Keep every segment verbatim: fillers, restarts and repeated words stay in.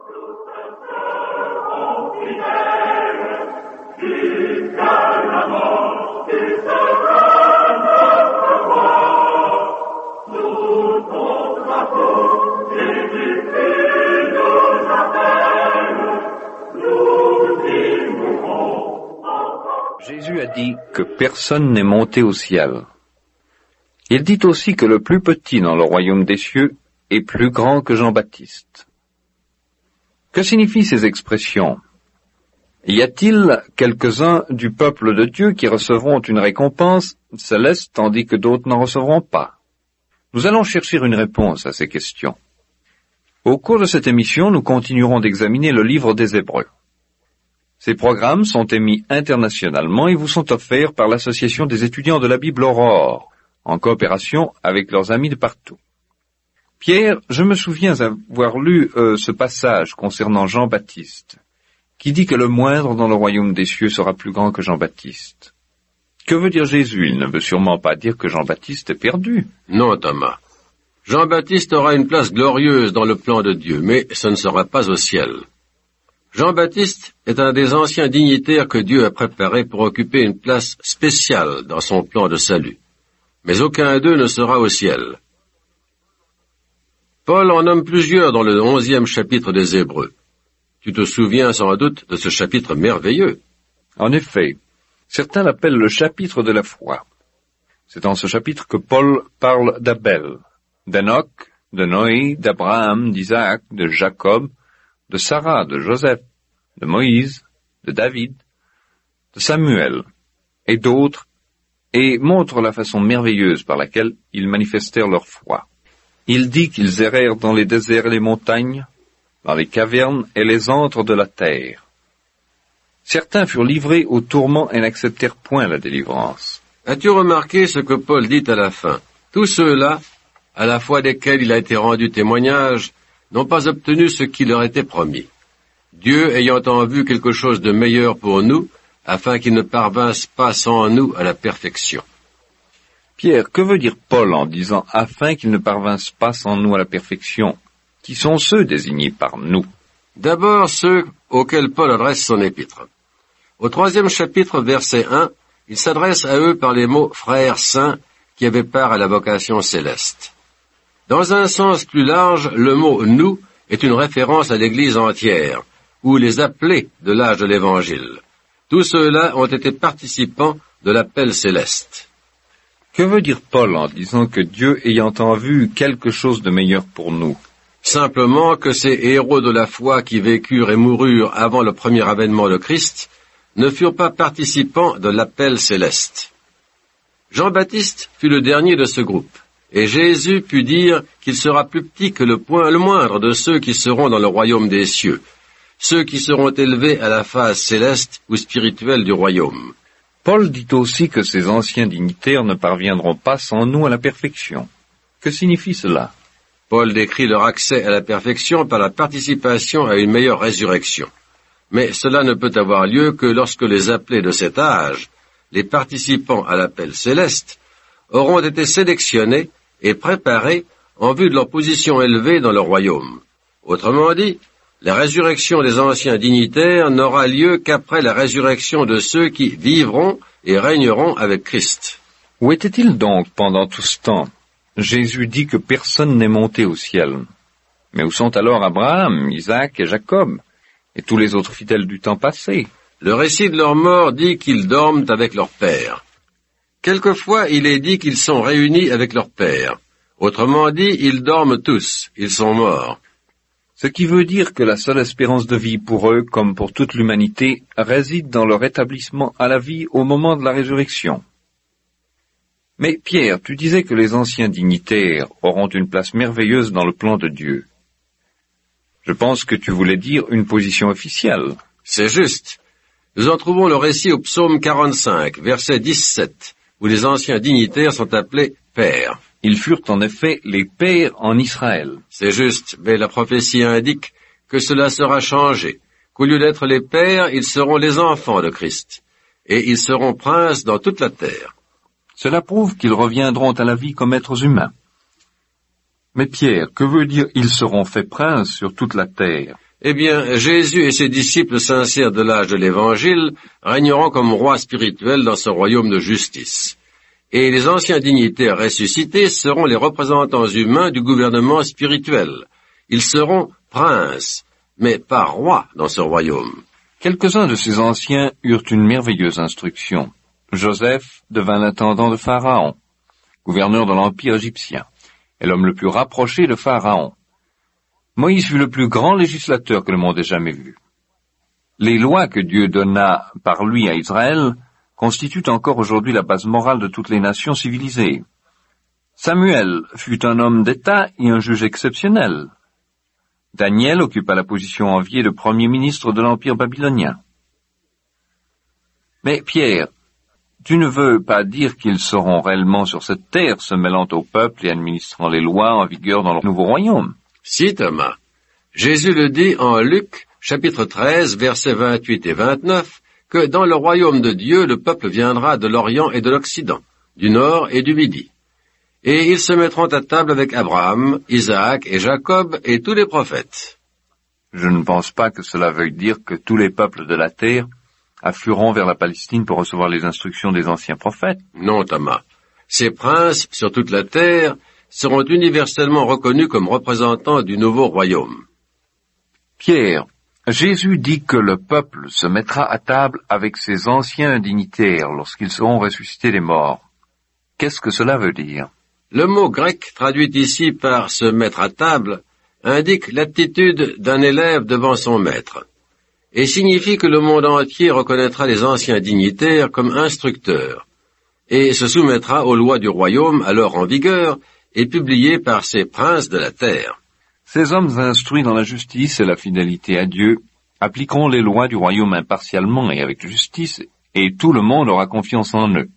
Jésus a dit que personne n'est monté au ciel. Il dit aussi que le plus petit dans le royaume des cieux est plus grand que Jean-Baptiste. Que signifient ces expressions? Y a-t-il quelques-uns du peuple de Dieu qui recevront une récompense céleste tandis que d'autres n'en recevront pas? Nous allons chercher une réponse à ces questions. Au cours de cette émission, nous continuerons d'examiner le livre des Hébreux. Ces programmes sont émis internationalement et vous sont offerts par l'Association des étudiants de la Bible Aurore, en coopération avec leurs amis de partout. Pierre, je me souviens avoir lu euh, ce passage concernant Jean-Baptiste, qui dit que le moindre dans le royaume des cieux sera plus grand que Jean-Baptiste. Que veut dire Jésus? Il ne veut sûrement pas dire que Jean-Baptiste est perdu. Non, Thomas. Jean-Baptiste aura une place glorieuse dans le plan de Dieu, mais ce ne sera pas au ciel. Jean-Baptiste est un des anciens dignitaires que Dieu a préparés pour occuper une place spéciale dans son plan de salut. Mais aucun d'eux ne sera au ciel. Paul en nomme plusieurs dans le onzième chapitre des Hébreux. Tu te souviens sans doute de ce chapitre merveilleux. En effet, certains l'appellent le chapitre de la foi. C'est dans ce chapitre que Paul parle d'Abel, d'Enoch, de Noé, d'Abraham, d'Isaac, de Jacob, de Sarah, de Joseph, de Moïse, de David, de Samuel et d'autres, et montre la façon merveilleuse par laquelle ils manifestèrent leur foi. Il dit qu'ils errèrent dans les déserts et les montagnes, dans les cavernes et les antres de la terre. Certains furent livrés au tourment et n'acceptèrent point la délivrance. As-tu remarqué ce que Paul dit à la fin? Tous ceux-là, à la foi desquels il a été rendu témoignage, n'ont pas obtenu ce qui leur était promis. Dieu ayant en vue quelque chose de meilleur pour nous, afin qu'ils ne parvinssent pas sans nous à la perfection. Pierre, que veut dire Paul en disant « afin qu'ils ne parvinssent pas sans nous à la perfection » ? Qui sont ceux désignés par nous? D'abord ceux auxquels Paul adresse son épître. Au troisième chapitre, verset un, il s'adresse à eux par les mots « frères saints » qui avaient part à la vocation céleste. Dans un sens plus large, le mot « nous » est une référence à l'Église entière, ou les appelés de l'âge de l'Évangile. Tous ceux-là ont été participants de l'appel céleste. Que veut dire Paul en disant que Dieu ayant en vue quelque chose de meilleur pour nous? Simplement que ces héros de la foi qui vécurent et moururent avant le premier avènement de Christ ne furent pas participants de l'appel céleste. Jean-Baptiste fut le dernier de ce groupe, et Jésus put dire qu'il sera plus petit que le point le moindre de ceux qui seront dans le royaume des cieux, ceux qui seront élevés à la phase céleste ou spirituelle du royaume. Paul dit aussi que ces anciens dignitaires ne parviendront pas sans nous à la perfection. Que signifie cela? Paul décrit leur accès à la perfection par la participation à une meilleure résurrection. Mais cela ne peut avoir lieu que lorsque les appelés de cet âge, les participants à l'appel céleste, auront été sélectionnés et préparés en vue de leur position élevée dans le royaume. Autrement dit, la résurrection des anciens dignitaires n'aura lieu qu'après la résurrection de ceux qui vivront et régneront avec Christ. Où était-il donc pendant tout ce temps? Jésus dit que personne n'est monté au ciel. Mais où sont alors Abraham, Isaac et Jacob, et tous les autres fidèles du temps passé? Le récit de leur mort dit qu'ils dorment avec leur Père. Quelquefois, il est dit qu'ils sont réunis avec leur Père. Autrement dit, ils dorment tous, ils sont morts. Ce qui veut dire que la seule espérance de vie pour eux, comme pour toute l'humanité, réside dans leur établissement à la vie au moment de la résurrection. Mais Pierre, tu disais que les anciens dignitaires auront une place merveilleuse dans le plan de Dieu. Je pense que tu voulais dire une position officielle. C'est juste. Nous en trouvons le récit au psaume quarante-cinq, verset dix-sept, où les anciens dignitaires sont appelés pères. Ils furent en effet les pères en Israël. C'est juste, mais la prophétie indique que cela sera changé, qu'au lieu d'être les pères, ils seront les enfants de Christ, et ils seront princes dans toute la terre. Cela prouve qu'ils reviendront à la vie comme êtres humains. Mais Pierre, que veut dire « ils seront faits princes sur toute la terre » ? Eh bien, Jésus et ses disciples sincères de l'âge de l'Évangile régneront comme rois spirituels dans ce royaume de justice. Et les anciens dignitaires ressuscités seront les représentants humains du gouvernement spirituel. Ils seront princes, mais pas rois dans ce royaume. Quelques-uns de ces anciens eurent une merveilleuse instruction. Joseph devint l'intendant de Pharaon, gouverneur de l'Empire égyptien, et l'homme le plus rapproché de Pharaon. Moïse fut le plus grand législateur que le monde ait jamais vu. Les lois que Dieu donna par lui à Israël constituent encore aujourd'hui la base morale de toutes les nations civilisées. Samuel fut un homme d'État et un juge exceptionnel. Daniel occupa la position enviée de premier ministre de l'Empire babylonien. Mais Pierre, tu ne veux pas dire qu'ils seront réellement sur cette terre, se mêlant au peuple et administrant les lois en vigueur dans leur nouveau royaume? Si, Thomas. Jésus le dit en Luc, chapitre treize, versets vingt-huit et vingt-neuf, que dans le royaume de Dieu, le peuple viendra de l'Orient et de l'Occident, du Nord et du Midi. Et ils se mettront à table avec Abraham, Isaac et Jacob et tous les prophètes. Je ne pense pas que cela veuille dire que tous les peuples de la terre afflueront vers la Palestine pour recevoir les instructions des anciens prophètes. Non, Thomas. Ces princes, sur toute la terre, seront universellement reconnus comme représentants du nouveau royaume. Pierre, Jésus dit que le peuple se mettra à table avec ses anciens dignitaires lorsqu'ils seront ressuscités des morts. Qu'est-ce que cela veut dire? Le mot grec traduit ici par « se mettre à table » indique l'attitude d'un élève devant son maître, et signifie que le monde entier reconnaîtra les anciens dignitaires comme instructeurs, et se soumettra aux lois du royaume alors en vigueur et publiées par ces princes de la terre. Ces hommes instruits dans la justice et la fidélité à Dieu appliqueront les lois du royaume impartialement et avec justice, et tout le monde aura confiance en eux.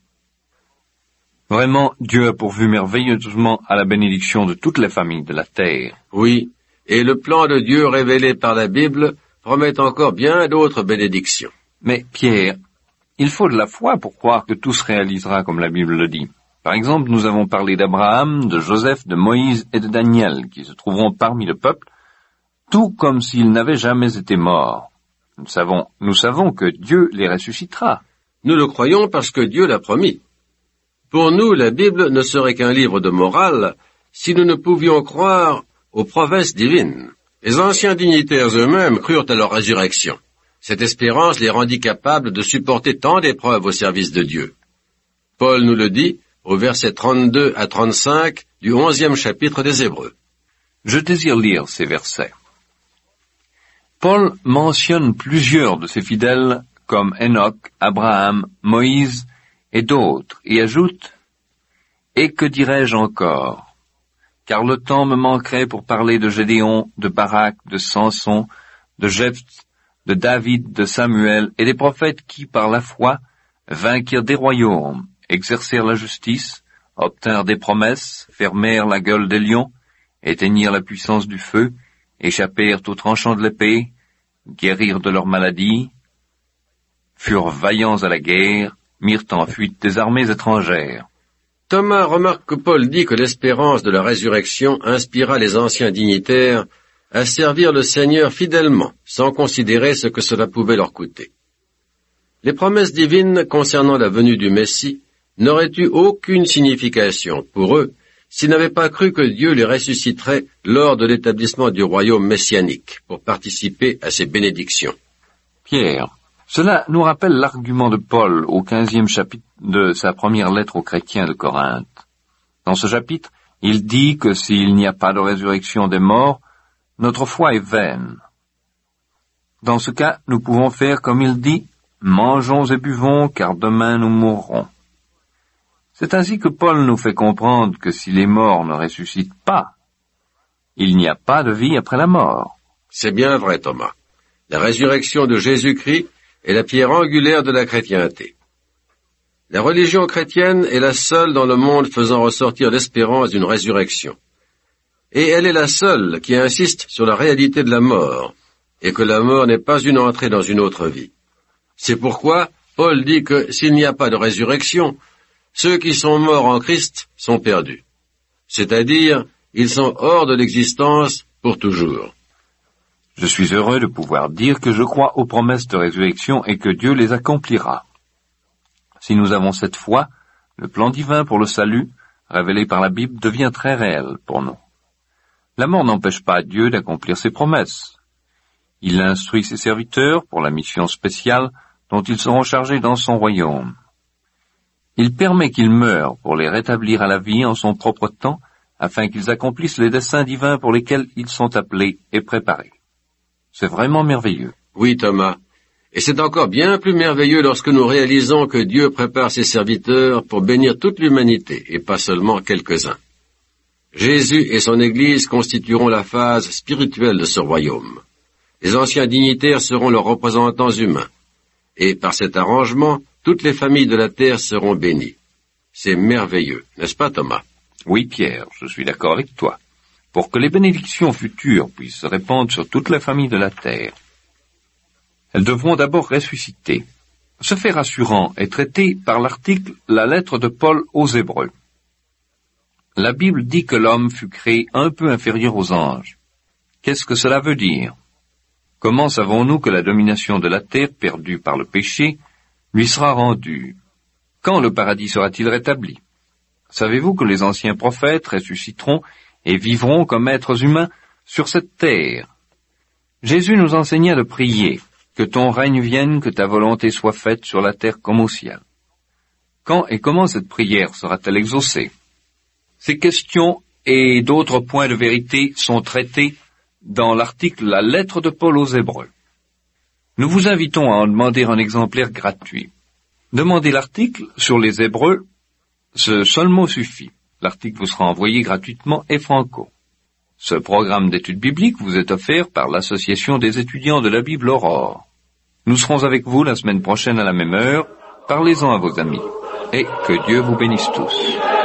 Vraiment, Dieu a pourvu merveilleusement à la bénédiction de toutes les familles de la terre. Oui, et le plan de Dieu révélé par la Bible promet encore bien d'autres bénédictions. Mais Pierre, il faut de la foi pour croire que tout se réalisera comme la Bible le dit. Par exemple, nous avons parlé d'Abraham, de Joseph, de Moïse et de Daniel, qui se trouveront parmi le peuple, tout comme s'ils n'avaient jamais été morts. Nous savons, nous savons que Dieu les ressuscitera. Nous le croyons parce que Dieu l'a promis. Pour nous, la Bible ne serait qu'un livre de morale si nous ne pouvions croire aux promesses divines. Les anciens dignitaires eux-mêmes crurent à leur résurrection. Cette espérance les rendit capables de supporter tant d'épreuves au service de Dieu. Paul nous le dit au verset trente-deux à trente-cinq du onzième chapitre des Hébreux. Je désire lire ces versets. Paul mentionne plusieurs de ses fidèles comme Enoch, Abraham, Moïse et d'autres, et ajoute « Et que dirais-je encore ? Car le temps me manquerait pour parler de Gédéon, de Barak, de Samson, de Jephthé, de David, de Samuel, et des prophètes qui, par la foi, vainquirent des royaumes, exercèrent la justice, obtinrent des promesses, fermèrent la gueule des lions, éteignirent la puissance du feu, échappèrent au tranchant de l'épée, guérirent de leur maladie, furent vaillants à la guerre, mirent en fuite des armées étrangères. » Thomas remarque que Paul dit que l'espérance de la résurrection inspira les anciens dignitaires à servir le Seigneur fidèlement, sans considérer ce que cela pouvait leur coûter. Les promesses divines concernant la venue du Messie n'auraient eu aucune signification pour eux s'ils n'avaient pas cru que Dieu les ressusciterait lors de l'établissement du royaume messianique pour participer à ses bénédictions. Pierre, cela nous rappelle l'argument de Paul au quinzième chapitre de sa première lettre aux chrétiens de Corinthe. Dans ce chapitre, il dit que s'il n'y a pas de résurrection des morts, notre foi est vaine. Dans ce cas, nous pouvons faire comme il dit, « Mangeons et buvons, car demain nous mourrons. » C'est ainsi que Paul nous fait comprendre que si les morts ne ressuscitent pas, il n'y a pas de vie après la mort. C'est bien vrai, Thomas. La résurrection de Jésus-Christ est la pierre angulaire de la chrétienté. La religion chrétienne est la seule dans le monde faisant ressortir l'espérance d'une résurrection. Et elle est la seule qui insiste sur la réalité de la mort, et que la mort n'est pas une entrée dans une autre vie. C'est pourquoi Paul dit que s'il n'y a pas de résurrection, ceux qui sont morts en Christ sont perdus. C'est-à-dire, ils sont hors de l'existence pour toujours. Je suis heureux de pouvoir dire que je crois aux promesses de résurrection et que Dieu les accomplira. Si nous avons cette foi, le plan divin pour le salut, révélé par la Bible, devient très réel pour nous. La mort n'empêche pas Dieu d'accomplir ses promesses. Il instruit ses serviteurs pour la mission spéciale dont ils seront chargés dans son royaume. Il permet qu'ils meurent pour les rétablir à la vie en son propre temps, afin qu'ils accomplissent les desseins divins pour lesquels ils sont appelés et préparés. C'est vraiment merveilleux. Oui, Thomas. Et c'est encore bien plus merveilleux lorsque nous réalisons que Dieu prépare ses serviteurs pour bénir toute l'humanité, et pas seulement quelques-uns. Jésus et son Église constitueront la phase spirituelle de ce royaume. Les anciens dignitaires seront leurs représentants humains. Et par cet arrangement, toutes les familles de la terre seront bénies. C'est merveilleux, n'est-ce pas, Thomas? Oui, Pierre, je suis d'accord avec toi. Pour que les bénédictions futures puissent se répandre sur toute la famille de la terre, elles devront d'abord ressusciter. Ce fait rassurant est traité par l'article « La lettre de Paul aux Hébreux ». La Bible dit que l'homme fut créé un peu inférieur aux anges. Qu'est-ce que cela veut dire? Comment savons-nous que la domination de la terre, perdue par le péché, lui sera rendue? Quand le paradis sera-t-il rétabli? Savez-vous que les anciens prophètes ressusciteront et vivront comme êtres humains sur cette terre? Jésus nous enseigna de prier, que ton règne vienne, que ta volonté soit faite sur la terre comme au ciel. Quand et comment cette prière sera-t-elle exaucée? Ces questions et d'autres points de vérité sont traités dans l'article « La lettre de Paul aux Hébreux ». Nous vous invitons à en demander un exemplaire gratuit. Demandez l'article sur les Hébreux, ce seul mot suffit. L'article vous sera envoyé gratuitement et franco. Ce programme d'études bibliques vous est offert par l'Association des étudiants de la Bible Aurore. Nous serons avec vous la semaine prochaine à la même heure. Parlez-en à vos amis. Et que Dieu vous bénisse tous.